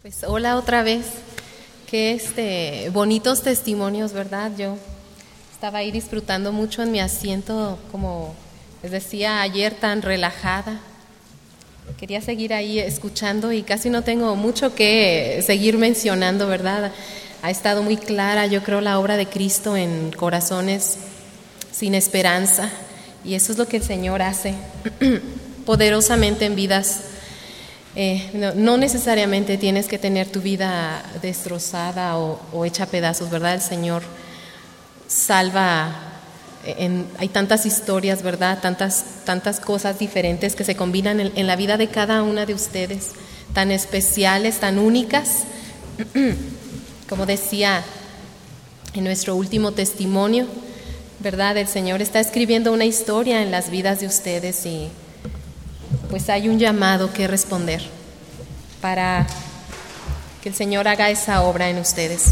Pues hola otra vez, qué bonitos testimonios, ¿verdad? Yo estaba ahí disfrutando mucho en mi asiento, como les decía ayer, tan relajada. Quería seguir ahí escuchando y casi no tengo mucho que seguir mencionando, ¿verdad? Ha estado muy clara, yo creo, la obra de Cristo en corazones sin esperanza, y eso es lo que el Señor hace poderosamente en vidas. No necesariamente tienes que tener tu vida destrozada o hecha a pedazos, ¿verdad? El Señor salva, hay tantas historias, ¿verdad? Tantas cosas diferentes que se combinan en la vida de cada una de ustedes, tan especiales, tan únicas. Como decía en nuestro último testimonio, ¿verdad? El Señor está escribiendo una historia en las vidas de ustedes y pues hay un llamado que responder para que el Señor haga esa obra en ustedes.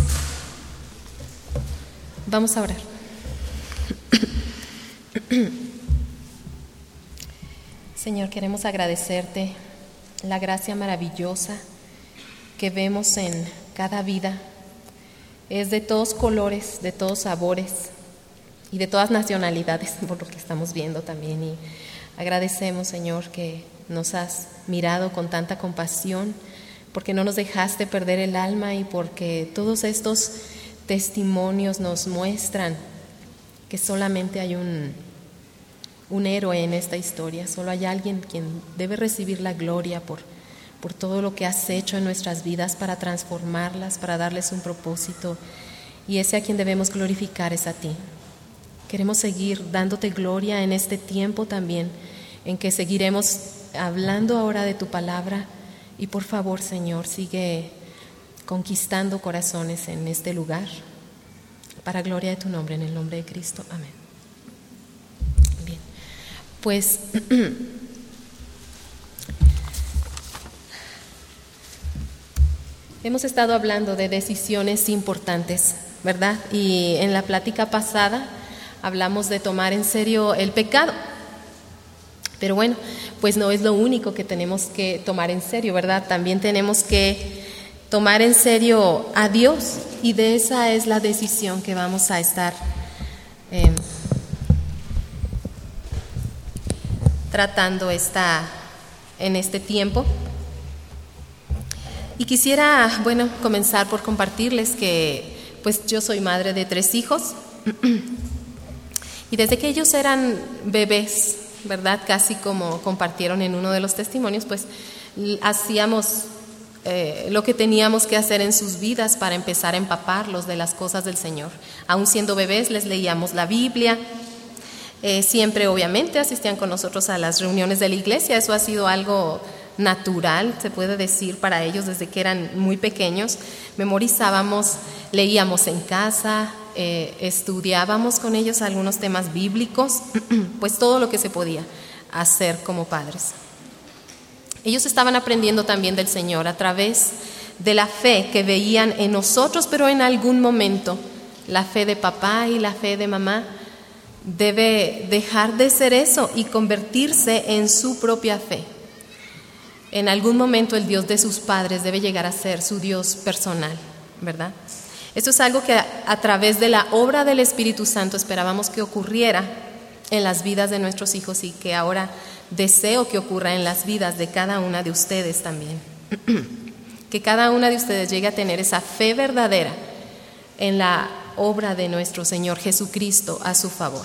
Vamos a orar. Señor, queremos agradecerte la gracia maravillosa que vemos en cada vida. Es de todos colores, de todos sabores y de todas nacionalidades, por lo que estamos viendo también. Y agradecemos, Señor, que nos has mirado con tanta compasión, porque no nos dejaste perder el alma y porque todos estos testimonios nos muestran que solamente hay un héroe en esta historia, solo hay alguien quien debe recibir la gloria por todo lo que has hecho en nuestras vidas para transformarlas, para darles un propósito, y ese a quien debemos glorificar es a ti. Queremos seguir dándote gloria en este tiempo también, en que seguiremos hablando ahora de tu palabra, y por favor, Señor, sigue conquistando corazones en este lugar, para gloria de tu nombre, en el nombre de Cristo. Amén. Bien, pues hemos estado hablando de decisiones importantes, ¿verdad? Y en la plática pasada hablamos de tomar en serio el pecado. Pero bueno, pues no es lo único que tenemos que tomar en serio, ¿verdad? También tenemos que tomar en serio a Dios, y de esa es la decisión que vamos a estar tratando en este tiempo. Y quisiera, comenzar por compartirles que pues yo soy madre de 3 hijos y desde que ellos eran bebés, ¿verdad? Casi como compartieron en uno de los testimonios, pues hacíamos lo que teníamos que hacer en sus vidas para empezar a empaparlos de las cosas del Señor. Aún siendo bebés les leíamos la Biblia, siempre obviamente asistían con nosotros a las reuniones de la iglesia. Eso ha sido algo natural, se puede decir, para ellos desde que eran muy pequeños. Memorizábamos, leíamos en casa, estudiábamos con ellos algunos temas bíblicos, pues todo lo que se podía hacer como padres. Ellos estaban aprendiendo también del Señor a través de la fe que veían en nosotros, pero en algún momento la fe de papá y la fe de mamá debe dejar de ser eso y convertirse en su propia fe. En algún momento el Dios de sus padres debe llegar a ser su Dios personal, ¿verdad? Esto es algo que a través de la obra del Espíritu Santo esperábamos que ocurriera en las vidas de nuestros hijos, y que ahora deseo que ocurra en las vidas de cada una de ustedes también. Que cada una de ustedes llegue a tener esa fe verdadera en la obra de nuestro Señor Jesucristo a su favor.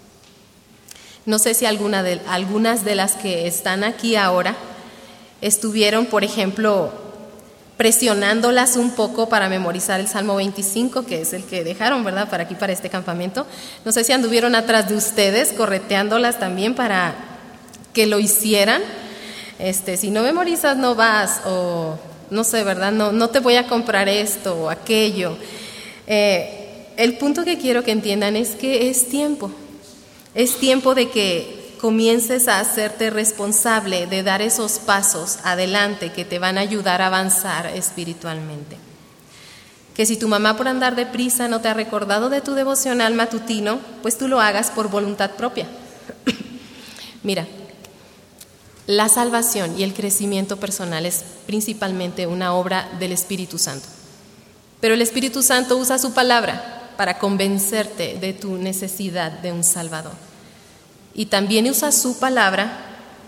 No sé si algunas de las que están aquí ahora estuvieron, por ejemplo, presionándolas un poco para memorizar el Salmo 25, que es el que dejaron, ¿verdad?, para este campamento. No sé si anduvieron atrás de ustedes, correteándolas también para que lo hicieran. Si no memorizas, no vas, o no sé, ¿verdad?, no te voy a comprar esto o aquello. El punto que quiero que entiendan es que es tiempo de que comiences a hacerte responsable de dar esos pasos adelante que te van a ayudar a avanzar espiritualmente. Que si tu mamá por andar deprisa no te ha recordado de tu devocional matutino, pues tú lo hagas por voluntad propia. Mira, la salvación y el crecimiento personal es principalmente una obra del Espíritu Santo. Pero el Espíritu Santo usa su palabra para convencerte de tu necesidad de un Salvador. Y también usa su palabra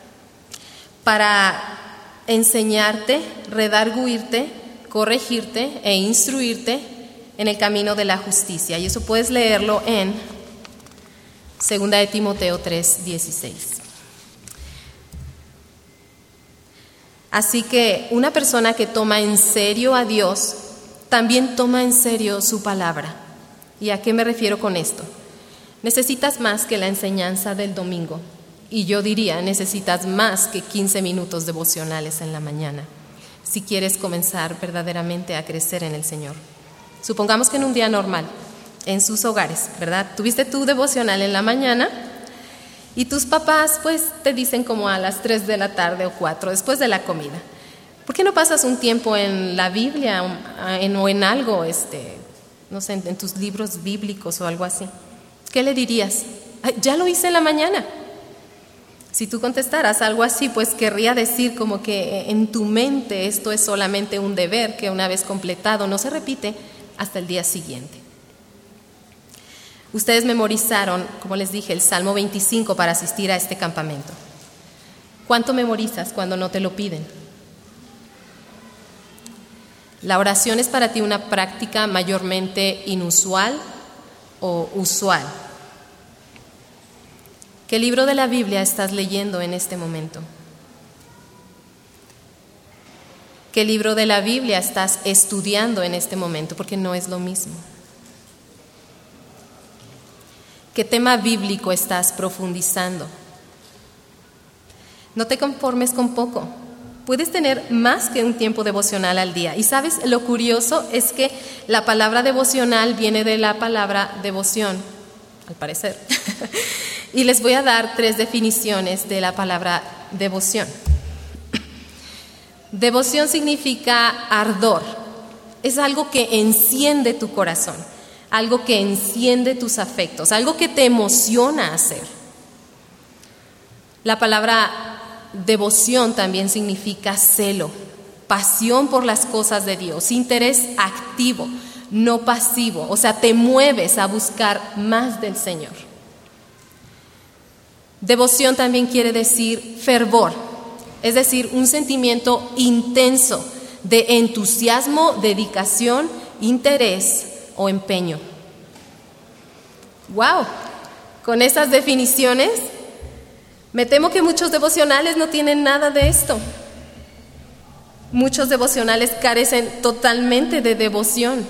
para enseñarte, redarguirte, corregirte e instruirte en el camino de la justicia. Y eso puedes leerlo en 2 de Timoteo 3:16. Así que una persona que toma en serio a Dios, también toma en serio su palabra. ¿Y a qué me refiero con esto? Necesitas más que la enseñanza del domingo. Y yo diría, necesitas más que 15 minutos devocionales en la mañana, si quieres comenzar verdaderamente a crecer en el Señor. Supongamos que en un día normal, en sus hogares, ¿verdad? Tuviste tu devocional en la mañana y tus papás pues te dicen como a las 3 de la tarde o 4, después de la comida, ¿por qué no pasas un tiempo en la Biblia o en algo, no sé, en tus libros bíblicos o algo así? ¿Qué le dirías? Ya lo hice en la mañana. Si tú contestaras algo así, pues querría decir como que en tu mente esto es solamente un deber que una vez completado no se repite hasta el día siguiente. Ustedes memorizaron, como les dije, el Salmo 25 para asistir a este campamento. ¿Cuánto memorizas cuando no te lo piden? ¿La oración es para ti una práctica mayormente inusual o usual? ¿Qué libro de la Biblia estás leyendo en este momento? ¿Qué libro de la Biblia estás estudiando en este momento? Porque no es lo mismo. ¿Qué tema bíblico estás profundizando? No te conformes con poco. Puedes tener más que un tiempo devocional al día. Y sabes, lo curioso es que la palabra devocional viene de la palabra devoción, al parecer. Y les voy a dar 3 definiciones de la palabra devoción. Devoción significa ardor. Es algo que enciende tu corazón, algo que enciende tus afectos, algo que te emociona hacer. La palabra devoción también significa celo, pasión por las cosas de Dios, interés activo, no pasivo. O sea, te mueves a buscar más del Señor. Devoción también quiere decir fervor, es decir, un sentimiento intenso de entusiasmo, dedicación, interés o empeño. ¡Wow! Con esas definiciones, me temo que muchos devocionales no tienen nada de esto. Muchos devocionales carecen totalmente de devoción.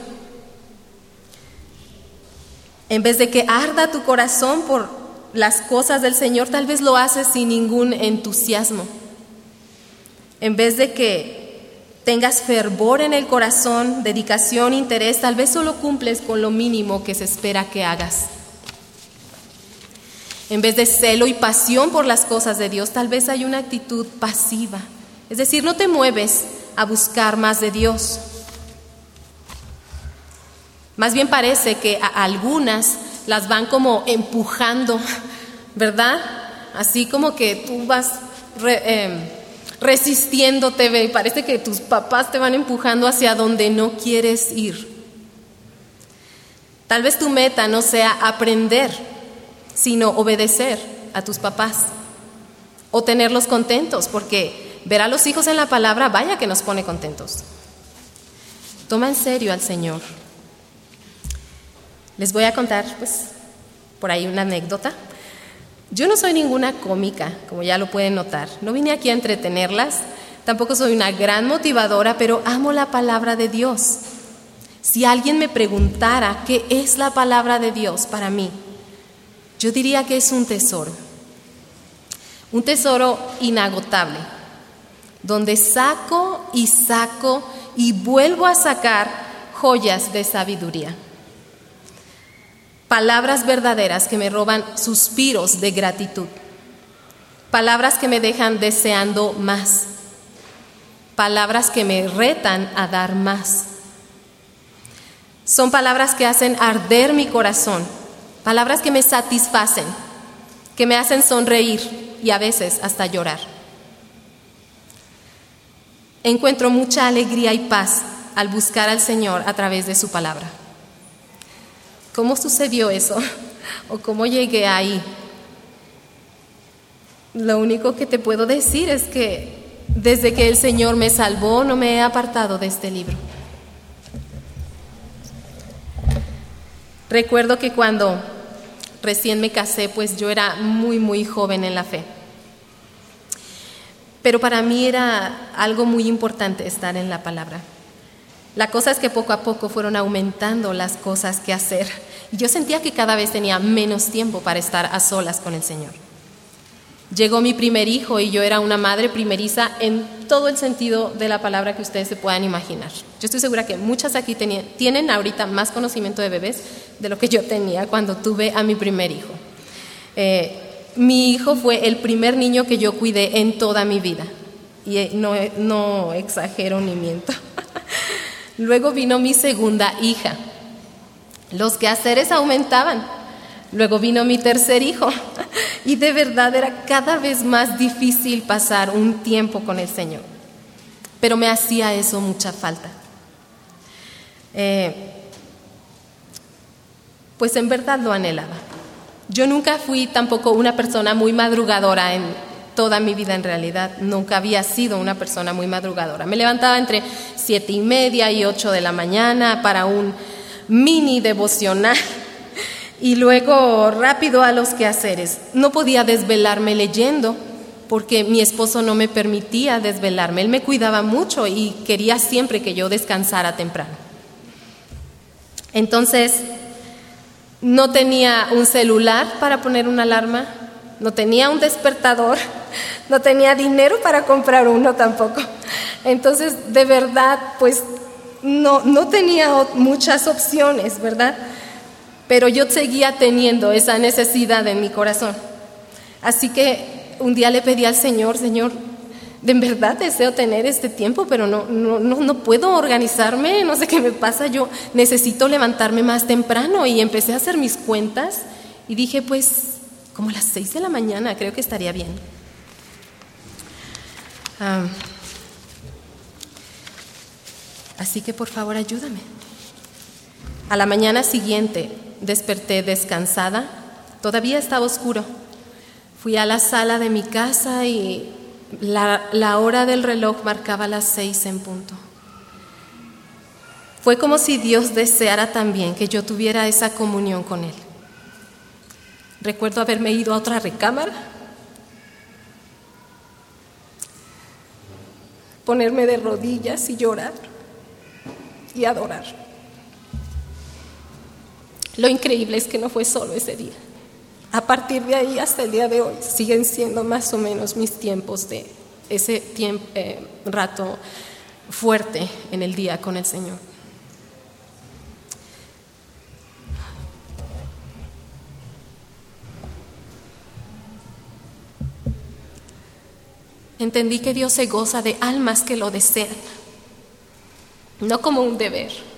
En vez de que arda tu corazón por las cosas del Señor, tal vez lo haces sin ningún entusiasmo. En vez de que tengas fervor en el corazón, dedicación, interés, tal vez solo cumples con lo mínimo que se espera que hagas. En vez de celo y pasión por las cosas de Dios, tal vez hay una actitud pasiva. Es decir, no te mueves a buscar más de Dios. Más bien parece que a algunas las van como empujando, ¿verdad? Así como que tú vas resistiéndote, y parece que tus papás te van empujando hacia donde no quieres ir. Tal vez tu meta no sea aprender, sino obedecer a tus papás o tenerlos contentos, porque ver a los hijos en la palabra, vaya que nos pone contentos. Toma en serio al Señor. Les voy a contar, pues, por ahí una anécdota. Yo no soy ninguna cómica, como ya lo pueden notar. No vine aquí a entretenerlas, tampoco soy una gran motivadora, pero amo la palabra de Dios. Si alguien me preguntara qué es la palabra de Dios para mí, yo diría que es un tesoro inagotable, donde saco y vuelvo a sacar joyas de sabiduría. Palabras verdaderas que me roban suspiros de gratitud. Palabras que me dejan deseando más. Palabras que me retan a dar más. Son palabras que hacen arder mi corazón. Palabras que me satisfacen, que me hacen sonreír y a veces hasta llorar. Encuentro mucha alegría y paz al buscar al Señor a través de su palabra. ¿Cómo sucedió eso? ¿O cómo llegué ahí? Lo único que te puedo decir es que desde que el Señor me salvó, no me he apartado de este libro. Recuerdo que cuando recién me casé, pues yo era muy joven en la fe. Pero para mí era algo muy importante estar en la palabra. La cosa es que poco a poco fueron aumentando las cosas que hacer. Yo sentía que cada vez tenía menos tiempo para estar a solas con el Señor. Llegó mi primer hijo y yo era una madre primeriza en todo el sentido de la palabra que ustedes se puedan imaginar. Yo estoy segura que muchas aquí tienen ahorita más conocimiento de bebés de lo que yo tenía cuando tuve a mi primer hijo. Mi hijo fue el primer niño que yo cuidé en toda mi vida. Y no exagero ni miento. Luego vino mi segunda hija. Los quehaceres aumentaban. Luego vino mi tercer hijo. Y de verdad era cada vez más difícil pasar un tiempo con el Señor. Pero me hacía eso mucha falta. Pues en verdad lo anhelaba. Yo nunca fui tampoco una persona muy madrugadora en toda mi vida en realidad. Nunca había sido una persona muy madrugadora. Me levantaba entre 7:30 y 8 de la mañana para un mini devocional. Y luego rápido a los quehaceres. No podía desvelarme leyendo porque mi esposo no me permitía desvelarme. Él me cuidaba mucho y quería siempre que yo descansara temprano. Entonces, no tenía un celular para poner una alarma, no tenía un despertador, no tenía dinero para comprar uno tampoco. Entonces, de verdad, pues no tenía muchas opciones, ¿verdad? Pero yo seguía teniendo esa necesidad en mi corazón. Así que un día le pedí al Señor, Señor, de verdad deseo tener este tiempo, pero no puedo organizarme, no sé qué me pasa, yo necesito levantarme más temprano. Y empecé a hacer mis cuentas y dije, pues, como a las 6 de la mañana, creo que estaría bien. Así que por favor ayúdame. A la mañana siguiente desperté descansada, todavía estaba oscuro. Fui a la sala de mi casa y la hora del reloj marcaba las 6 en punto. Fue como si Dios deseara también que yo tuviera esa comunión con Él. Recuerdo haberme ido a otra recámara, ponerme de rodillas y llorar y adorar. Lo increíble es que no fue solo ese día. A partir de ahí hasta el día de hoy siguen siendo más o menos mis tiempos de ese rato fuerte en el día con el Señor. Entendí que Dios se goza de almas que lo desean, no como un deber.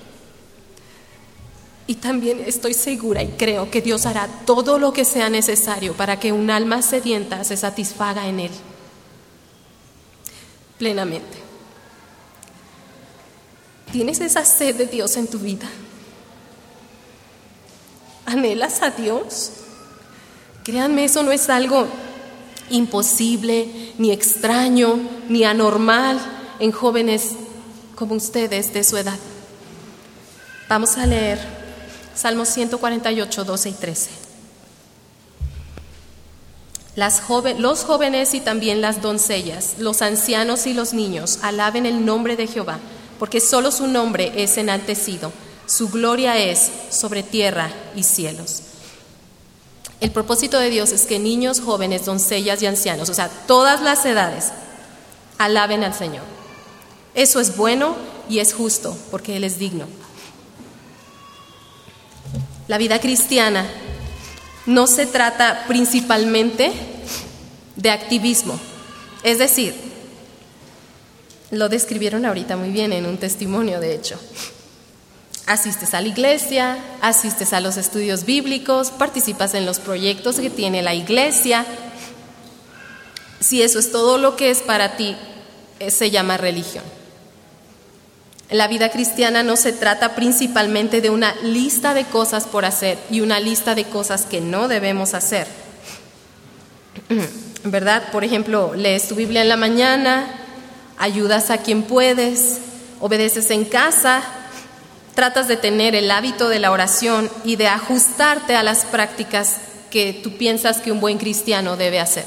Y también estoy segura y creo que Dios hará todo lo que sea necesario para que un alma sedienta se satisfaga en Él plenamente. ¿Tienes esa sed de Dios en tu vida? ¿Anhelas a Dios? Créanme, eso no es algo imposible, ni extraño, ni anormal en jóvenes como ustedes de su edad. Vamos a leer Salmos 148, 12 y 13. Los jóvenes y también las doncellas, los ancianos y los niños, alaben el nombre de Jehová, porque solo su nombre es enaltecido, su gloria es sobre tierra y cielos. El propósito de Dios es que niños, jóvenes, doncellas y ancianos, o sea, todas las edades, alaben al Señor. Eso es bueno y es justo, porque Él es digno. La vida cristiana no se trata principalmente de activismo. Es decir, lo describieron ahorita muy bien en un testimonio, de hecho. Asistes a la iglesia, asistes a los estudios bíblicos, participas en los proyectos que tiene la iglesia. Si eso es todo lo que es para ti se llama religión. La vida cristiana no se trata principalmente de una lista de cosas por hacer y una lista de cosas que no debemos hacer. ¿Verdad? Por ejemplo, lees tu Biblia en la mañana, ayudas a quien puedes, obedeces en casa, tratas de tener el hábito de la oración y de ajustarte a las prácticas que tú piensas que un buen cristiano debe hacer.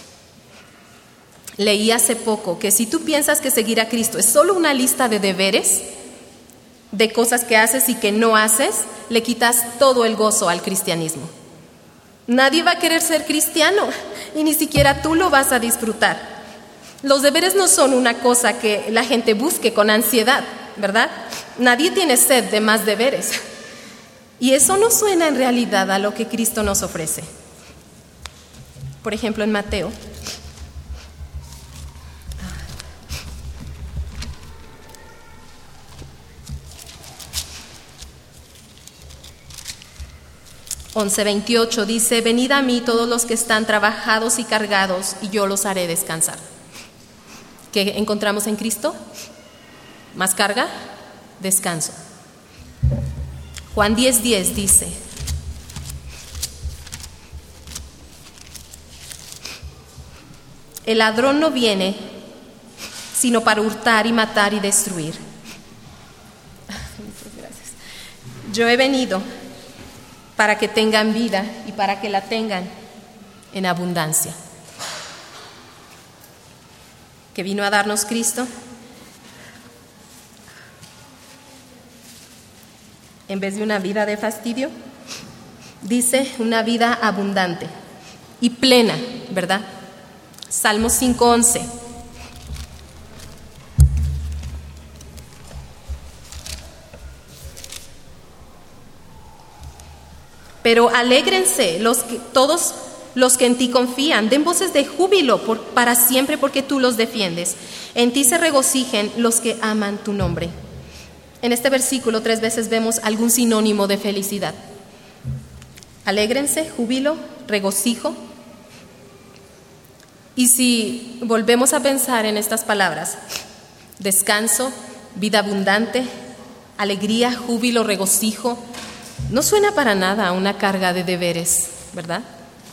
Leí hace poco que si tú piensas que seguir a Cristo es solo una lista de deberes, de cosas que haces y que no haces, le quitas todo el gozo al cristianismo. Nadie va a querer ser cristiano y ni siquiera tú lo vas a disfrutar. Los deberes no son una cosa que la gente busque con ansiedad, ¿verdad? Nadie tiene sed de más deberes. Y eso no suena en realidad a lo que Cristo nos ofrece. Por ejemplo, en Mateo 11:28 dice: venid a mí todos los que están trabajados y cargados, y yo los haré descansar. ¿Qué encontramos en Cristo? Más carga, descanso. Juan 10:10 dice: el ladrón no viene sino para hurtar y matar y destruir. Muchas gracias. Yo he venido para que tengan vida y para que la tengan en abundancia. ¿Qué vino a darnos Cristo? En vez de una vida de fastidio, dice una vida abundante y plena, ¿verdad? Salmos 5:11. Pero alégrense todos los que en ti confían, den voces de júbilo para siempre, porque tú los defiendes. En ti se regocijen los que aman tu nombre. En este versículo 3 veces vemos algún sinónimo de felicidad. Alégrense, júbilo, regocijo. Y si volvemos a pensar en estas palabras, descanso, vida abundante, alegría, júbilo, regocijo, no suena para nada a una carga de deberes, ¿verdad?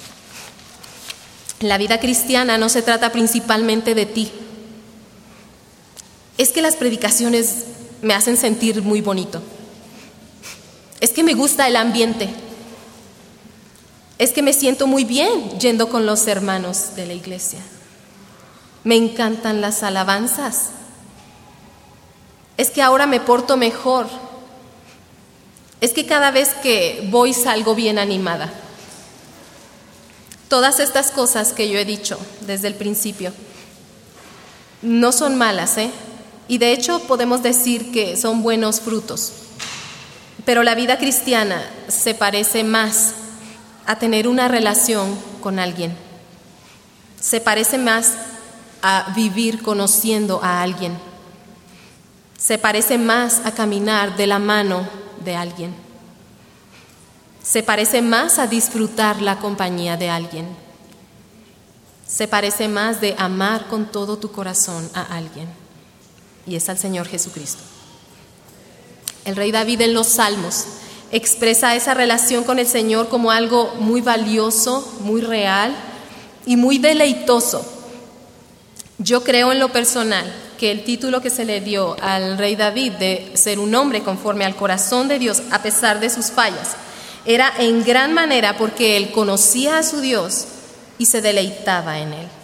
La vida cristiana no se trata principalmente de ti. Es que las predicaciones me hacen sentir muy bonito. Es que me gusta el ambiente. Es que me siento muy bien yendo con los hermanos de la iglesia. Me encantan las alabanzas. Es que ahora me porto mejor. Es que cada vez que voy salgo bien animada. Todas estas cosas que yo he dicho desde el principio no son malas, y de hecho podemos decir que son buenos frutos. Pero la vida cristiana se parece más a tener una relación con alguien. Se parece más a vivir conociendo a alguien. Se parece más a caminar de la mano de alguien. Se parece más a disfrutar la compañía de alguien. Se parece más de amar con todo tu corazón a alguien. Y es al Señor Jesucristo. El rey David en los Salmos expresa esa relación con el Señor como algo muy valioso, muy real y muy deleitoso. Yo creo en lo personal que el título que se le dio al rey David de ser un hombre conforme al corazón de Dios a pesar de sus fallas era en gran manera porque él conocía a su Dios y se deleitaba en él.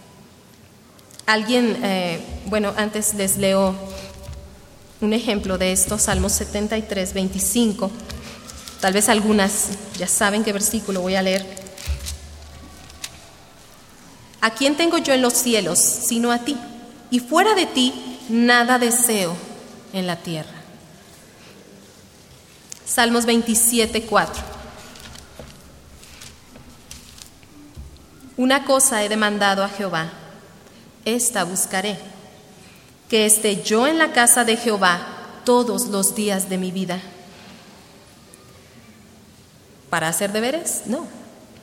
Antes les leo un ejemplo de esto, Salmos 73, 25. Tal vez algunas ya saben qué versículo voy a leer. ¿A quién tengo yo en los cielos sino a ti? Y fuera de ti nada deseo en la tierra. Salmos 27, 4. Una cosa he demandado a Jehová, esta buscaré, que esté yo en la casa de Jehová todos los días de mi vida. ¿Para hacer deberes? No.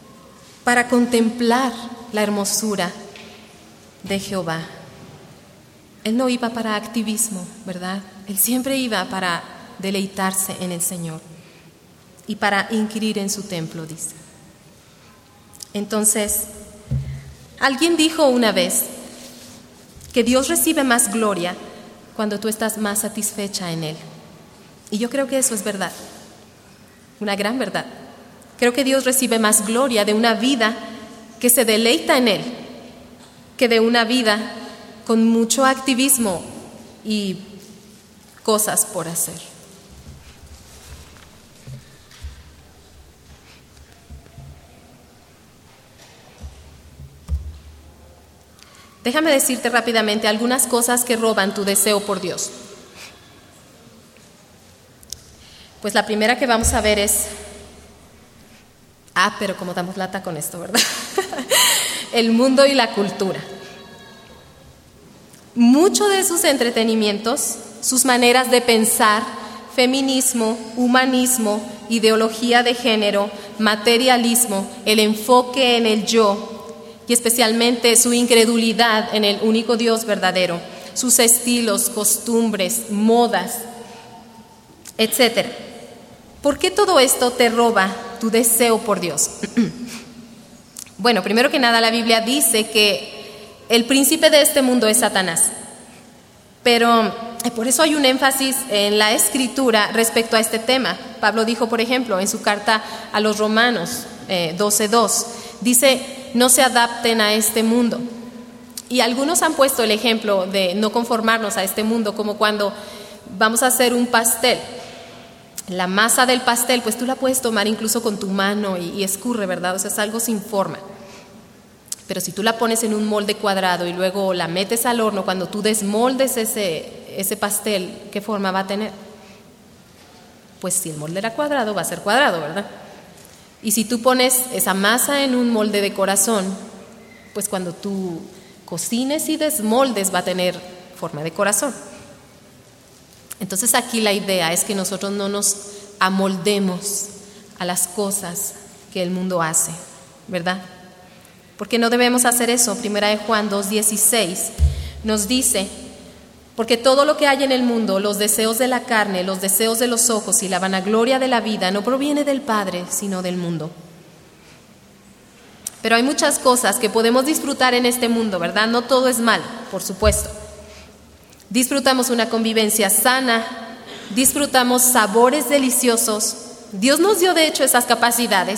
Para contemplar la hermosura de Jehová Él no iba para activismo, ¿verdad? Él siempre iba para deleitarse en el Señor y para inquirir en su templo, dice. Entonces, alguien dijo una vez que Dios recibe más gloria cuando tú estás más satisfecha en Él. Y yo creo que eso es verdad, una gran verdad. Creo que Dios recibe más gloria de una vida que se deleita en Él que de una vida con mucho activismo y cosas por hacer. Déjame decirte rápidamente algunas cosas que roban tu deseo por Dios. Pues la primera que vamos a ver es... pero como damos lata con esto, ¿verdad? El mundo y la cultura. Mucho de sus entretenimientos, sus maneras de pensar, feminismo, humanismo, ideología de género, materialismo, el enfoque en el yo y especialmente su incredulidad en el único Dios verdadero, sus estilos, costumbres, modas, etc. ¿Por qué todo esto te roba tu deseo por Dios? Bueno, primero que nada la Biblia dice que el príncipe de este mundo es Satanás, pero por eso hay un énfasis en la Escritura respecto a este tema. Pablo dijo, por ejemplo, en su carta a los Romanos 12:2, dice, no se adapten a este mundo. Y algunos han puesto el ejemplo de no conformarnos a este mundo, como cuando vamos a hacer un pastel. La masa del pastel, pues tú la puedes tomar incluso con tu mano y escurre, ¿verdad? O sea, es algo sin forma. Pero si tú la pones en un molde cuadrado y luego la metes al horno, cuando tú desmoldes ese pastel, ¿qué forma va a tener? Pues si el molde era cuadrado, va a ser cuadrado, ¿verdad? Y si tú pones esa masa en un molde de corazón, pues cuando tú cocines y desmoldes va a tener forma de corazón. Entonces aquí la idea es que nosotros no nos amoldemos a las cosas que el mundo hace, ¿verdad? Porque no debemos hacer eso. Primera de Juan 2:16 nos dice, porque todo lo que hay en el mundo, los deseos de la carne, los deseos de los ojos y la vanagloria de la vida, no proviene del Padre, sino del mundo. Pero hay muchas cosas que podemos disfrutar en este mundo, ¿verdad? No todo es malo, por supuesto. Disfrutamos una convivencia sana, disfrutamos sabores deliciosos. Dios nos dio de hecho esas capacidades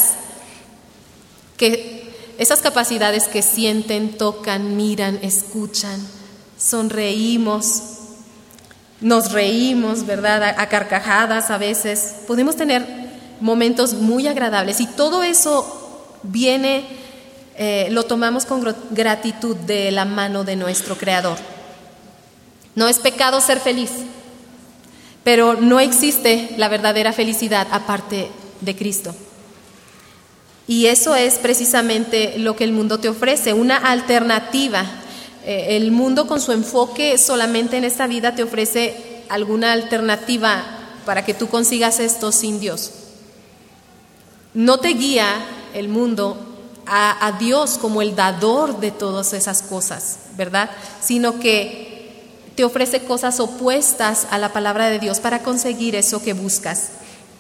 que sienten, tocan, miran, escuchan, sonreímos, nos reímos, ¿verdad? A carcajadas a veces. Podemos tener momentos muy agradables y todo eso viene, lo tomamos con gratitud de la mano de nuestro Creador. No es pecado ser feliz, pero no existe la verdadera felicidad aparte de Cristo. Y eso es precisamente lo que el mundo te ofrece, una alternativa. El mundo con su enfoque solamente en esta vida te ofrece alguna alternativa para que tú consigas esto sin Dios. No te guía el mundo a Dios como el dador de todas esas cosas, ¿verdad? Sino que te ofrece cosas opuestas a la palabra de Dios para conseguir eso que buscas.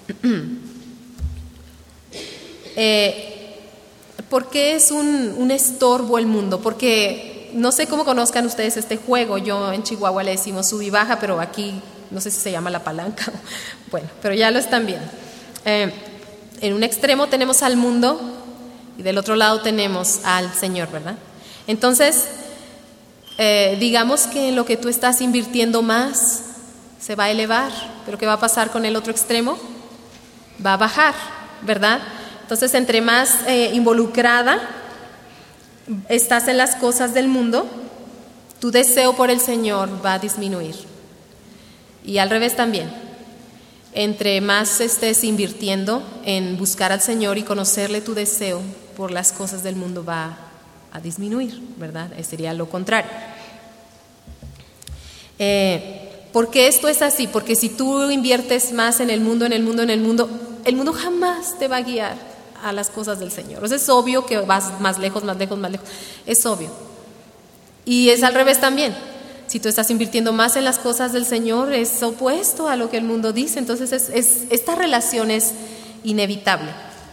¿Por qué es un estorbo el mundo? Porque no sé cómo conozcan ustedes este juego. Yo en Chihuahua le decimos sub y baja, pero aquí no sé si se llama la palanca. Bueno, pero ya lo están viendo. En un extremo tenemos al mundo y del otro lado tenemos al Señor, ¿verdad? Entonces, digamos que en lo que tú estás invirtiendo más se va a elevar, pero ¿qué va a pasar con el otro extremo? Va a bajar, ¿verdad? Entonces, entre más involucrada estás en las cosas del mundo, tu deseo por el Señor va a disminuir. Y al revés también. Entre más estés invirtiendo en buscar al Señor y conocerle, tu deseo por las cosas del mundo va a disminuir, ¿verdad? Sería lo contrario. ¿Por qué esto es así? Porque si tú inviertes más en el mundo jamás te va a guiar a las cosas del Señor. O sea, es obvio que vas más lejos, es obvio. Y es al revés también. Si tú estás invirtiendo más en las cosas del Señor, es opuesto a lo que el mundo dice. Entonces esta relación es inevitable.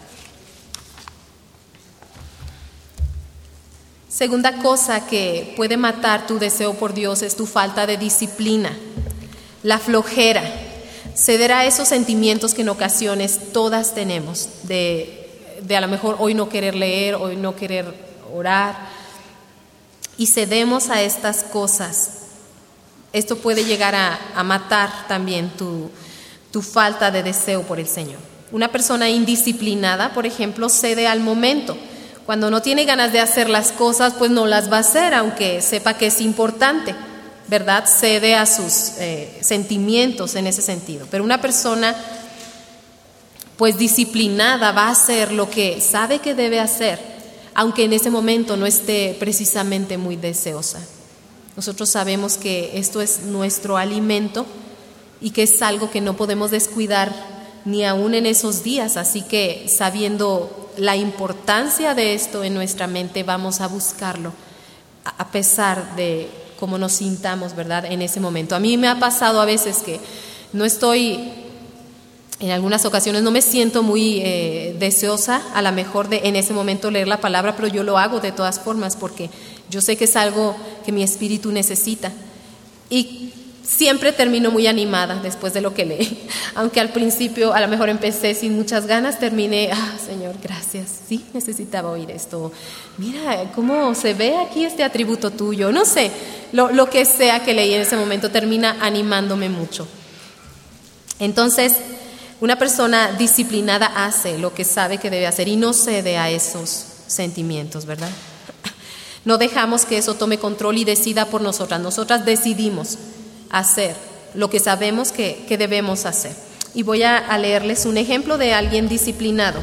Segunda cosa que puede matar tu deseo por Dios es tu falta de disciplina, la flojera, ceder a esos sentimientos que en ocasiones todas tenemos, de a lo mejor hoy no querer leer, hoy no querer orar, y cedemos a estas cosas. Esto puede llegar a matar también tu falta de deseo por el Señor. Una persona indisciplinada, por ejemplo, cede al momento. Cuando no tiene ganas de hacer las cosas, pues no las va a hacer, aunque sepa que es importante, ¿verdad? Cede a sus sentimientos en ese sentido. Pero una persona, pues disciplinada, va a hacer lo que sabe que debe hacer, aunque en ese momento no esté precisamente muy deseosa. Nosotros sabemos que esto es nuestro alimento y que es algo que no podemos descuidar ni aún en esos días, así que sabiendo la importancia de esto en nuestra mente, vamos a buscarlo, a pesar de cómo nos sintamos, ¿verdad?, en ese momento. A mí me ha pasado a veces que no estoy, en algunas ocasiones no me siento muy deseosa, a lo mejor de en ese momento leer la palabra, pero yo lo hago de todas formas porque yo sé que es algo que mi espíritu necesita. Y siempre termino muy animada después de lo que leí, aunque al principio a lo mejor empecé sin muchas ganas, terminé, Señor, gracias, sí, necesitaba oír esto, mira cómo se ve aquí este atributo tuyo, no sé, lo que sea que leí en ese momento termina animándome mucho. Entonces, una persona disciplinada hace lo que sabe que debe hacer y no cede a esos sentimientos, ¿verdad? No dejamos que eso tome control y decida por nosotras. Nosotras decidimos hacer lo que sabemos que debemos hacer. Y voy a leerles un ejemplo de alguien disciplinado.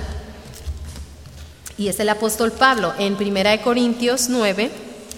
Y es el apóstol Pablo en 1 Corintios 9,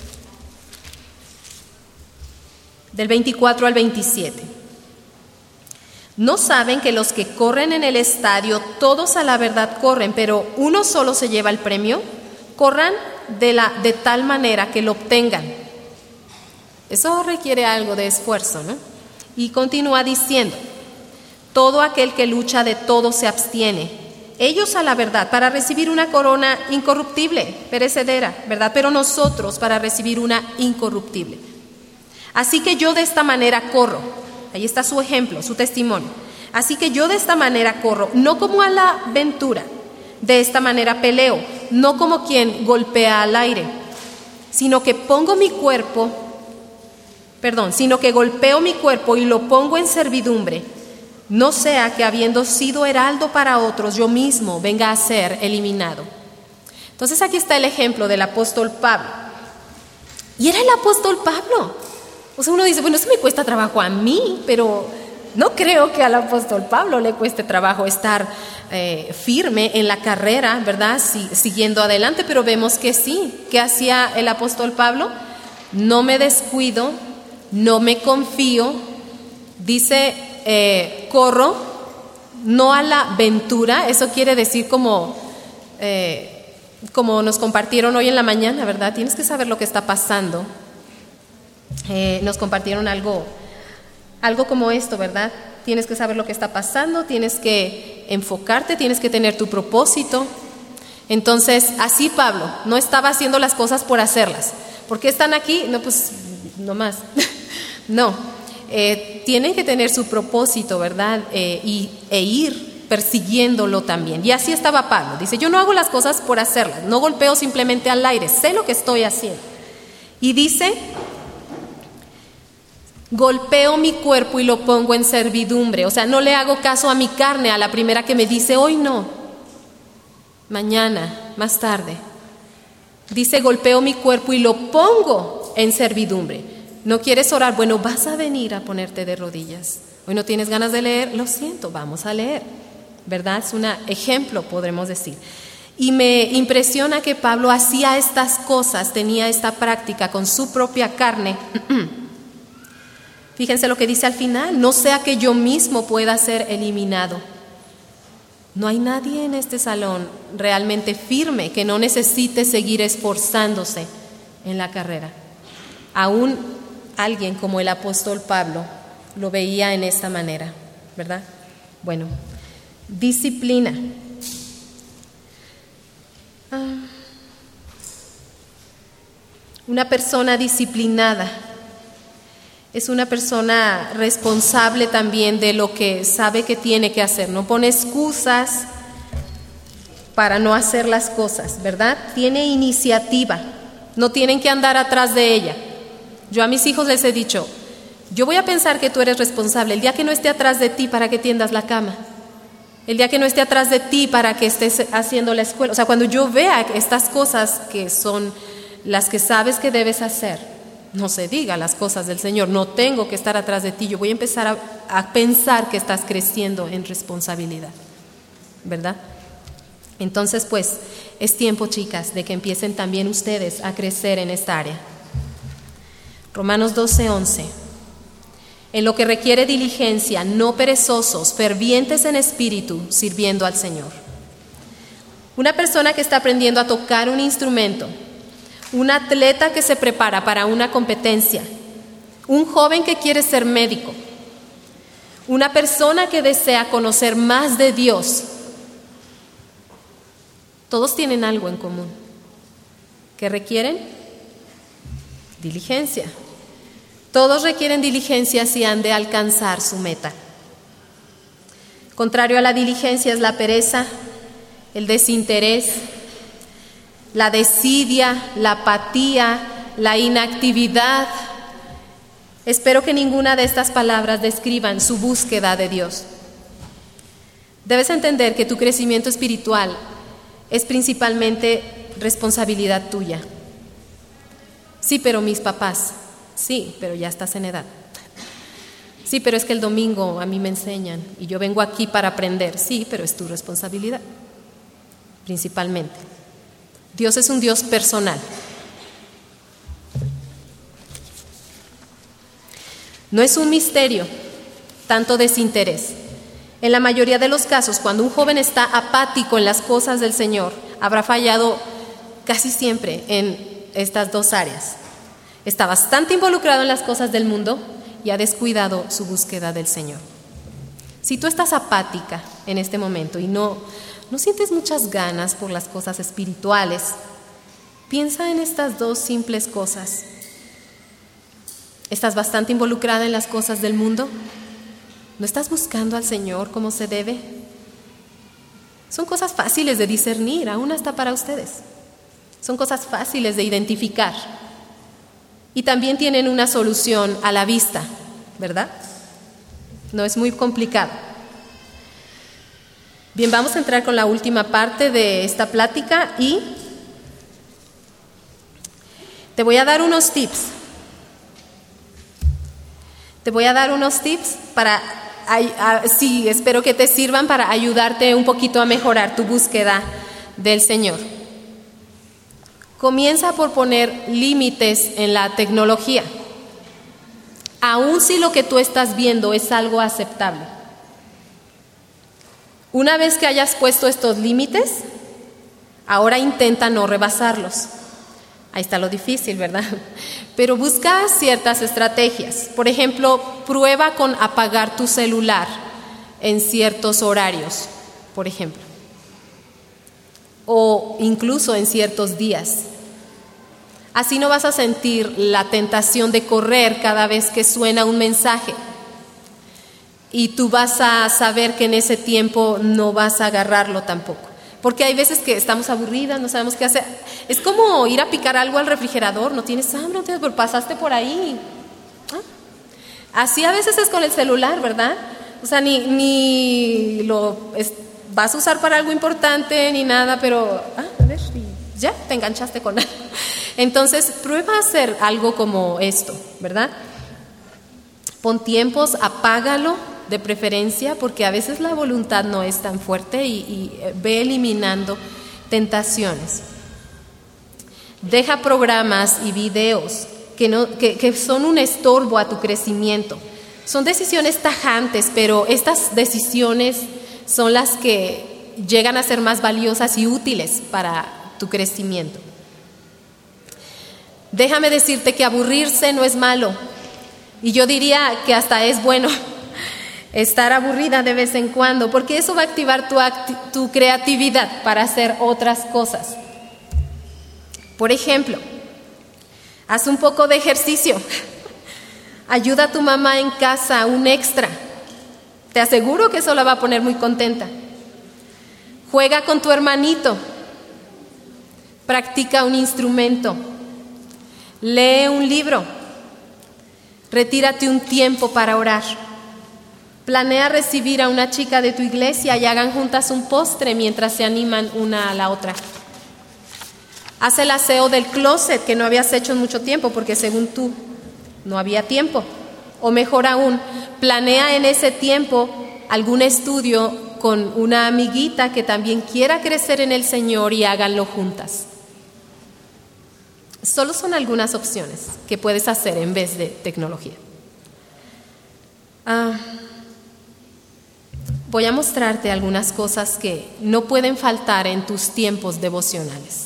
del 24 al 27. ¿No saben que los que corren en el estadio, todos a la verdad corren, pero uno solo se lleva el premio? Corran de tal manera que lo obtengan. Eso requiere algo de esfuerzo, ¿no? Y continúa diciendo, todo aquel que lucha de todo se abstiene. Ellos a la verdad para recibir una corona incorruptible, perecedera, ¿verdad? Pero nosotros para recibir una incorruptible. Así que yo de esta manera corro. Ahí está su ejemplo, su testimonio. Así que yo de esta manera corro, no como a la aventura. De esta manera peleo, no como quien golpea al aire, sino que golpeo mi cuerpo y lo pongo en servidumbre, no sea que habiendo sido heraldo para otros, yo mismo venga a ser eliminado. Entonces aquí está el ejemplo del apóstol Pablo. Y era el apóstol Pablo. O sea, uno dice, bueno, eso me cuesta trabajo a mí, pero no creo que al apóstol Pablo le cueste trabajo estar firme en la carrera, ¿verdad? Siguiendo adelante, pero vemos que sí. ¿Qué hacía el apóstol Pablo? No me descuido, no me confío, dice, corro, no a la aventura. Eso quiere decir como nos compartieron hoy en la mañana, ¿verdad? Tienes que saber lo que está pasando. Nos compartieron algo como esto, ¿verdad? Tienes que saber lo que está pasando, tienes que enfocarte, tienes que tener tu propósito. Entonces, así Pablo no estaba haciendo las cosas por hacerlas. ¿Por qué están aquí? No, pues, no más. No, tienen que tener su propósito, ¿verdad? E ir persiguiéndolo también. Y así estaba Pablo. Dice, yo no hago las cosas por hacerlas, no golpeo simplemente al aire, sé lo que estoy haciendo. Y dice, golpeo mi cuerpo y lo pongo en servidumbre. O sea, no le hago caso a mi carne, a la primera que me dice, hoy no, mañana, más tarde. Dice, golpeo mi cuerpo y lo pongo en servidumbre. ¿No quieres orar? Bueno, vas a venir a ponerte de rodillas. Hoy no tienes ganas de leer, lo siento, vamos a leer, ¿verdad? Es un ejemplo, podremos decir. Y me impresiona que Pablo hacía estas cosas, tenía esta práctica con su propia carne. Fíjense lo que dice al final, no sea que yo mismo pueda ser eliminado. No hay nadie en este salón realmente firme que no necesite seguir esforzándose en la carrera. Aún alguien como el apóstol Pablo lo veía en esta manera, ¿verdad? Bueno, disciplina. Una persona disciplinada es una persona responsable también de lo que sabe que tiene que hacer. No pone excusas para no hacer las cosas, ¿verdad? Tiene iniciativa. No tienen que andar atrás de ella. Yo a mis hijos les he dicho, yo voy a pensar que tú eres responsable el día que no esté atrás de ti para que tiendas la cama, el día que no esté atrás de ti para que estés haciendo la escuela. O sea, cuando yo vea estas cosas que son las que sabes que debes hacer, no se diga las cosas del Señor, no tengo que estar atrás de ti, yo voy a empezar a pensar que estás creciendo en responsabilidad, ¿verdad? Entonces, pues, es tiempo, chicas, de que empiecen también ustedes a crecer en esta área. Romanos 12:11. En lo que requiere diligencia, no perezosos, fervientes en espíritu, sirviendo al Señor. Una persona que está aprendiendo a tocar un instrumento, un atleta que se prepara para una competencia, un joven que quiere ser médico, una persona que desea conocer más de Dios, todos tienen algo en común. ¿Qué requieren? Diligencia. Todos requieren diligencia si han de alcanzar su meta. Contrario a la diligencia es la pereza, el desinterés, la desidia, la apatía, la inactividad. Espero que ninguna de estas palabras describan su búsqueda de Dios. Debes entender que tu crecimiento espiritual es principalmente responsabilidad tuya. Sí, pero mis papás. Sí, pero ya estás en edad. Sí, pero es que el domingo a mí me enseñan y yo vengo aquí para aprender. Sí, pero es tu responsabilidad, principalmente. Dios es un Dios personal. No es un misterio, tanto desinterés. En la mayoría de los casos, cuando un joven está apático en las cosas del Señor, habrá fallado casi siempre en estas dos áreas. Está bastante involucrado en las cosas del mundo y ha descuidado su búsqueda del Señor. Si tú estás apática en este momento y no sientes muchas ganas por las cosas espirituales, piensa en estas dos simples cosas. ¿Estás bastante involucrada en las cosas del mundo? ¿No estás buscando al Señor como se debe? Son cosas fáciles de discernir, aún hasta para ustedes. Son cosas fáciles de identificar. Y también tienen una solución a la vista, ¿verdad? No es muy complicado. Bien, vamos a entrar con la última parte de esta plática y te voy a dar unos tips. Te voy a dar unos tips para, sí, espero que te sirvan para ayudarte un poquito a mejorar tu búsqueda del Señor. Comienza por poner límites en la tecnología, aun si lo que tú estás viendo es algo aceptable. Una vez que hayas puesto estos límites, ahora intenta no rebasarlos. Ahí está lo difícil, ¿verdad? Pero busca ciertas estrategias. Por ejemplo, prueba con apagar tu celular en ciertos horarios, por ejemplo, o incluso en ciertos días. Así no vas a sentir la tentación de correr cada vez que suena un mensaje. Y tú vas a saber que en ese tiempo no vas a agarrarlo tampoco. Porque hay veces que estamos aburridas, no sabemos qué hacer. Es como ir a picar algo al refrigerador, no tienes hambre, pero pasaste por ahí. Así a veces es con el celular, ¿verdad? O sea, ni lo vas a usar para algo importante ni nada, pero a ver, ya te enganchaste con algo. Entonces, prueba a hacer algo como esto, ¿verdad? Pon tiempos, apágalo de preferencia, porque a veces la voluntad no es tan fuerte y ve eliminando tentaciones. Deja programas y videos que son un estorbo a tu crecimiento. Son decisiones tajantes, pero estas decisiones son las que llegan a ser más valiosas y útiles para tu crecimiento. Déjame decirte que aburrirse no es malo, Y yo diría que hasta es bueno estar aburrida de vez en cuando, porque eso va a activar tu creatividad para hacer otras cosas. Por ejemplo, haz un poco de ejercicio. Ayuda a tu mamá en casa, un extra. Te aseguro que eso la va a poner muy contenta. Juega con tu hermanito. Practica un instrumento. Lee un libro. Retírate un tiempo para orar. Planea recibir a una chica de tu iglesia y hagan juntas un postre mientras se animan una a la otra. Haz el aseo del closet que no habías hecho en mucho tiempo porque según tú no había tiempo. O mejor aún, planea en ese tiempo algún estudio con una amiguita que también quiera crecer en el Señor y háganlo juntas. Solo son algunas opciones que puedes hacer en vez de tecnología. Voy a mostrarte algunas cosas que no pueden faltar en tus tiempos devocionales.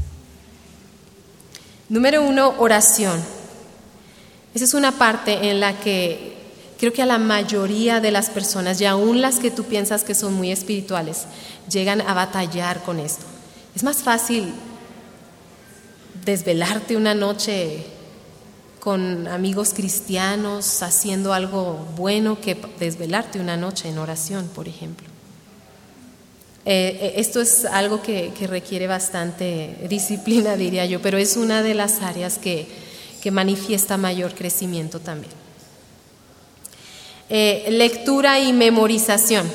Número 1, oración. Esa es una parte en la que creo que a la mayoría de las personas, y aún las que tú piensas que son muy espirituales, llegan a batallar con esto. Es más fácil desvelarte una noche con amigos cristianos haciendo algo bueno que desvelarte una noche en oración, por ejemplo. Esto es algo que requiere bastante disciplina, diría yo, pero es una de las áreas que manifiesta mayor crecimiento también. Lectura y memorización.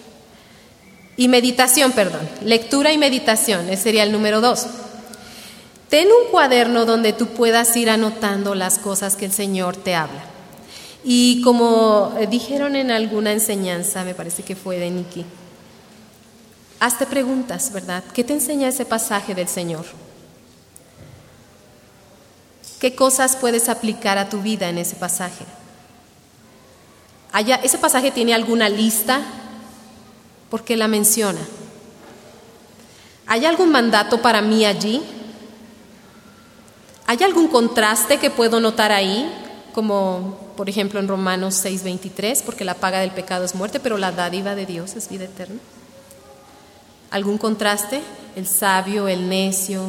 Lectura y meditación, ese sería el número 2. Ten un cuaderno donde tú puedas ir anotando las cosas que el Señor te habla. Y como dijeron en alguna enseñanza, me parece que fue de Nikki, hazte preguntas, ¿verdad? ¿Qué te enseña ese pasaje del Señor? ¿Qué cosas puedes aplicar a tu vida en ese pasaje? ¿Ese pasaje tiene alguna lista? ¿Por qué la menciona? ¿Hay algún mandato para mí allí? ¿Hay algún contraste que puedo notar ahí? Como por ejemplo en Romanos 6:23, porque la paga del pecado es muerte, pero la dádiva de Dios es vida eterna. ¿Algún contraste? El sabio, el necio,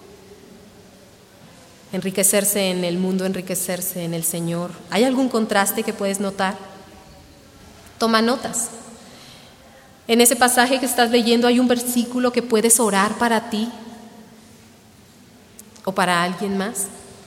enriquecerse en el mundo, enriquecerse en el Señor. ¿Hay algún contraste que puedes notar? Toma notas. En ese pasaje que estás leyendo hay un versículo que puedes orar para ti o para alguien más.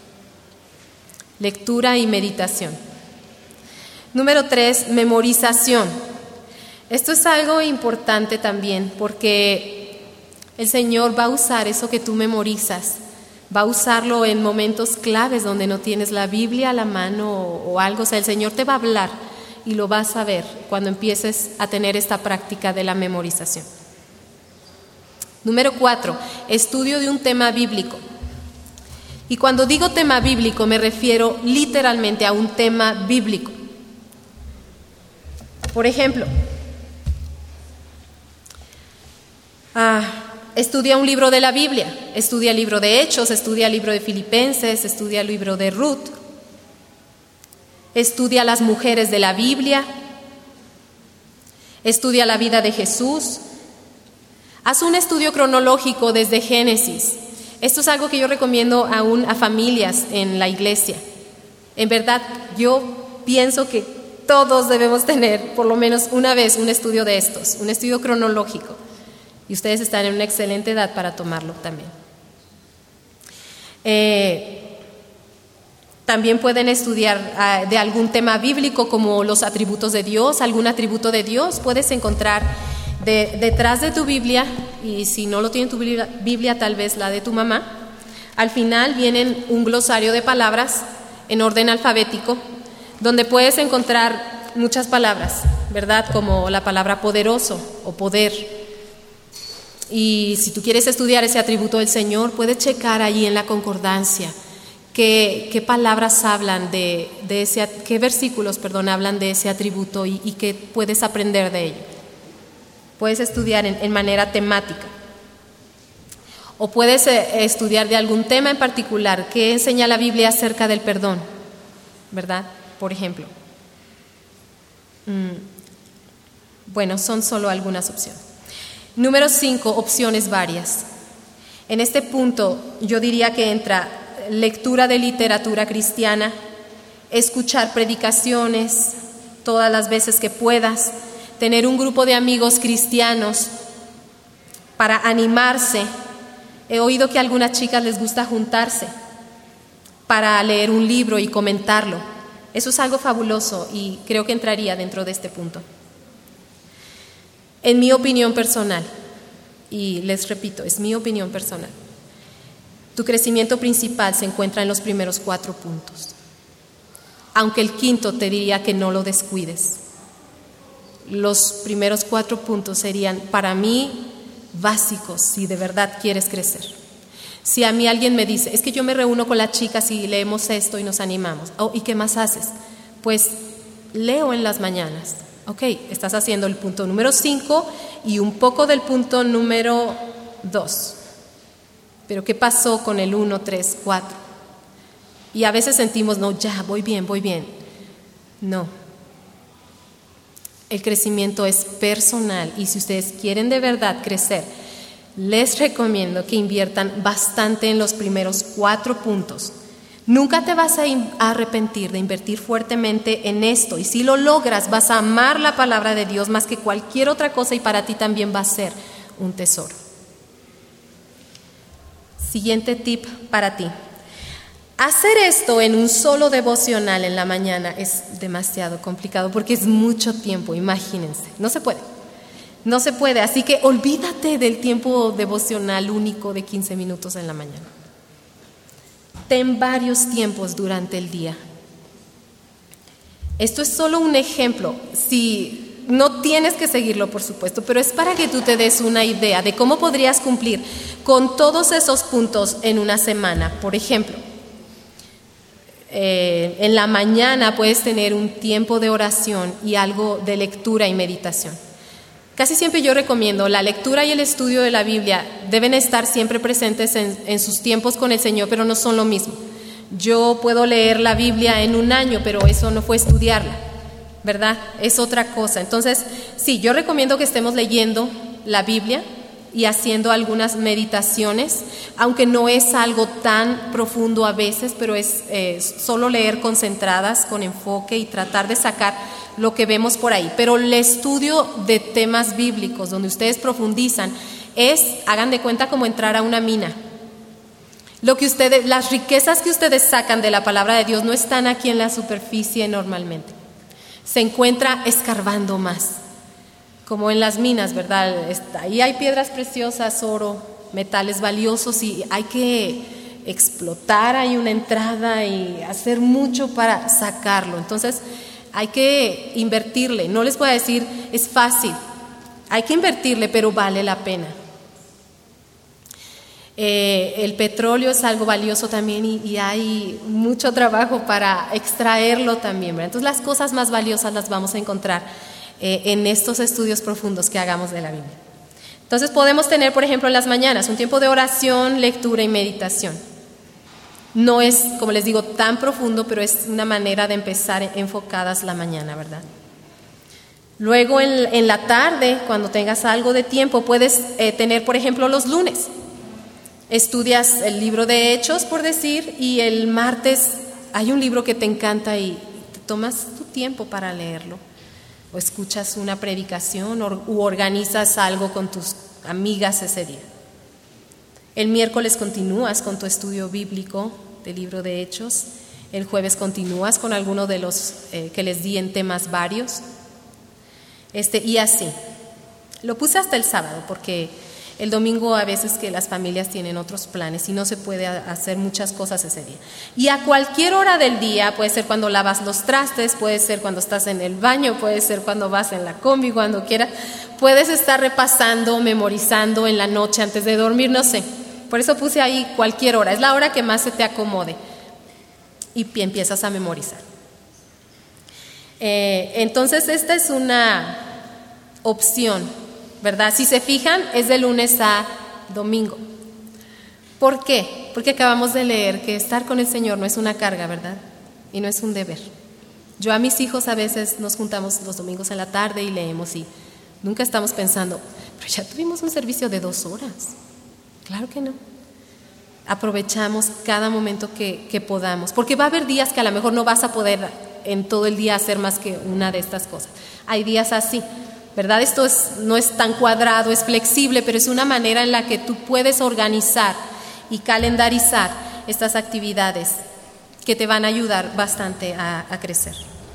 Lectura y meditación. Número 3, memorización. Esto es algo importante también porque el Señor va a usar eso que tú memorizas, va a usarlo en momentos claves donde no tienes la Biblia a la mano o algo. O sea, el Señor te va a hablar y lo vas a ver cuando empieces a tener esta práctica de la memorización. Número 4, estudio de un tema bíblico. Y cuando digo tema bíblico me refiero literalmente a un tema bíblico. Por ejemplo, estudia un libro de la Biblia, estudia el libro de Hechos, estudia el libro de Filipenses, estudia el libro de Ruth, estudia las mujeres de la Biblia, estudia la vida de Jesús, haz un estudio cronológico desde Génesis. Esto es algo que yo recomiendo aún a familias en la iglesia. En verdad, yo pienso que todos debemos tener por lo menos una vez un estudio de estos, un estudio cronológico. Y ustedes están en una excelente edad para tomarlo también. También pueden estudiar de algún tema bíblico como los atributos de Dios, algún atributo de Dios. Puedes encontrar detrás de tu Biblia, y si no lo tiene tu Biblia, tal vez la de tu mamá, al final vienen un glosario de palabras en orden alfabético, donde puedes encontrar muchas palabras, ¿verdad? Como la palabra poderoso o poder. Y si tú quieres estudiar ese atributo del Señor, puedes checar ahí en la concordancia qué palabras hablan de ese, qué versículos, hablan de ese atributo y qué puedes aprender de ello. Puedes estudiar en manera temática. O puedes estudiar de algún tema en particular. ¿Qué enseña la Biblia acerca del perdón? ¿Verdad? por ejemplo. Bueno, son solo algunas opciones. Número 5, opciones varias. En este punto yo diría que entra lectura de literatura cristiana, escuchar predicaciones todas las veces que puedas, tener un grupo de amigos cristianos para animarse. He oído que a algunas chicas les gusta juntarse para leer un libro y comentarlo. Eso es algo fabuloso y creo que entraría dentro de este punto. En mi opinión personal, y les repito, es mi opinión personal, tu crecimiento principal se encuentra en los primeros 4 puntos. Aunque el quinto te diría que no lo descuides. Los primeros 4 puntos serían para mí básicos si de verdad quieres crecer. Si a mí alguien me dice, es que yo me reúno con las chicas y leemos esto y nos animamos. Oh, ¿y qué más haces? Pues leo en las mañanas. Ok, estás haciendo el punto número 5 y un poco del punto número 2. Pero ¿qué pasó con el 1, 3, 4? Y a veces sentimos, no, ya, voy bien. No. El crecimiento es personal y si ustedes quieren de verdad crecer, les recomiendo que inviertan bastante en los primeros 4 puntos. Nunca te vas a arrepentir de invertir fuertemente en esto y si lo logras vas a amar la palabra de Dios más que cualquier otra cosa y para ti también va a ser un tesoro. Siguiente tip para ti. Hacer esto en un solo devocional en la mañana es demasiado complicado porque es mucho tiempo, imagínense, no se puede, así que olvídate del tiempo devocional único de 15 minutos en la mañana. Ten varios tiempos durante el día. Esto es solo un ejemplo, si no tienes que seguirlo por supuesto, pero es para que tú te des una idea de cómo podrías cumplir con todos esos puntos en una semana. Por ejemplo, en la mañana puedes tener un tiempo de oración y algo de lectura y meditación. Casi siempre yo recomiendo la lectura y el estudio de la Biblia deben estar siempre presentes en sus tiempos con el Señor, pero no son lo mismo. Yo puedo leer la Biblia en un año, pero eso no fue estudiarla, ¿verdad? Es otra cosa. Entonces, sí, yo recomiendo que estemos leyendo la Biblia y haciendo algunas meditaciones, aunque no es algo tan profundo a veces, pero es solo leer concentradas, con enfoque y tratar de sacar lo que vemos por ahí. Pero el estudio de temas bíblicos, donde ustedes profundizan, hagan de cuenta como entrar a una mina. Las riquezas que ustedes sacan de la palabra de Dios no están aquí en la superficie normalmente. Se encuentra escarbando más. Como en las minas, ¿verdad? Ahí hay piedras preciosas, oro, metales valiosos y hay que explotar, hay una entrada y hacer mucho para sacarlo. Entonces hay que invertirle. No les voy a decir es fácil, hay que invertirle, pero vale la pena. El petróleo es algo valioso también y hay mucho trabajo para extraerlo también, ¿verdad? Entonces las cosas más valiosas las vamos a encontrar en estos estudios profundos que hagamos de la Biblia. Entonces podemos tener, por ejemplo, en las mañanas un tiempo de oración, lectura y meditación. No es, como les digo, tan profundo, pero es una manera de empezar enfocadas la mañana, ¿verdad? Luego en la tarde, cuando tengas algo de tiempo, puedes tener, por ejemplo, los lunes. Estudias el libro de Hechos, por decir, y el martes hay un libro que te encanta y te tomas tu tiempo para leerlo. O escuchas una predicación u organizas algo con tus amigas ese día. El miércoles continúas con tu estudio bíblico del libro de Hechos. El jueves continúas con alguno de los que les di en temas varios. Y así. Lo puse hasta el sábado porque el domingo a veces que las familias tienen otros planes y no se puede hacer muchas cosas ese día. Y a cualquier hora del día, puede ser cuando lavas los trastes, puede ser cuando estás en el baño, puede ser cuando vas en la combi, cuando quieras, puedes estar repasando, memorizando en la noche antes de dormir, no sé. Por eso puse ahí cualquier hora, es la hora que más se te acomode y empiezas a memorizar. Entonces esta es una opción, ¿verdad? Si se fijan, es de lunes a domingo. ¿Por qué? Porque acabamos de leer que estar con el Señor no es una carga, ¿verdad? Y no es un deber. Yo a mis hijos a veces nos juntamos los domingos en la tarde y leemos y nunca estamos pensando, pero ya tuvimos un servicio de 2 horas. Claro que no. Aprovechamos cada momento que podamos, porque va a haber días que a lo mejor no vas a poder en todo el día hacer más que una de estas cosas. Hay días así, ¿verdad? Esto no es tan cuadrado, es flexible, pero es una manera en la que tú puedes organizar y calendarizar estas actividades que te van a ayudar bastante a crecer.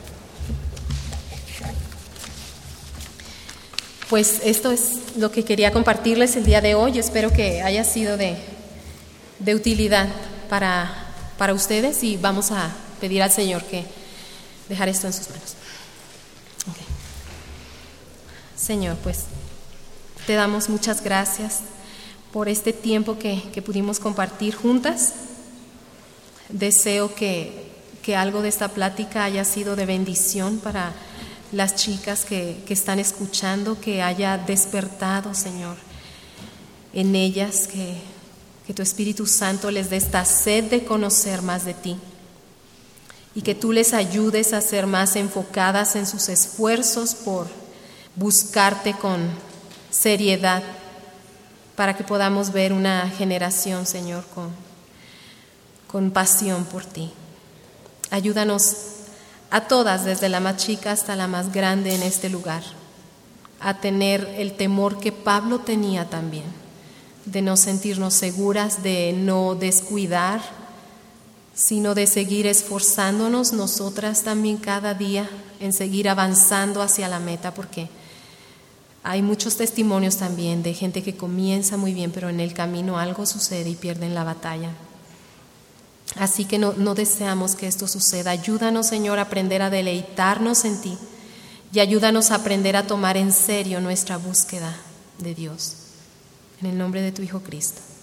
Pues esto es lo que quería compartirles el día de hoy. Espero que haya sido de utilidad para ustedes y vamos a pedir al Señor que dejar esto en sus manos. Okay. Señor, pues te damos muchas gracias por este tiempo que pudimos compartir juntas. Deseo que algo de esta plática haya sido de bendición para las chicas que están escuchando, que haya despertado, Señor, en ellas, que tu Espíritu Santo les dé esta sed de conocer más de ti y que tú les ayudes a ser más enfocadas en sus esfuerzos por buscarte con seriedad para que podamos ver una generación, Señor, con pasión por ti. Ayúdanos a todas, desde la más chica hasta la más grande en este lugar, a tener el temor que Pablo tenía también, de no sentirnos seguras, de no descuidar, sino de seguir esforzándonos nosotras también cada día en seguir avanzando hacia la meta, porque hay muchos testimonios también de gente que comienza muy bien, pero en el camino algo sucede y pierden la batalla. Así que no deseamos que esto suceda. Ayúdanos, Señor, a aprender a deleitarnos en ti y ayúdanos a aprender a tomar en serio nuestra búsqueda de Dios. En el nombre de tu Hijo Cristo.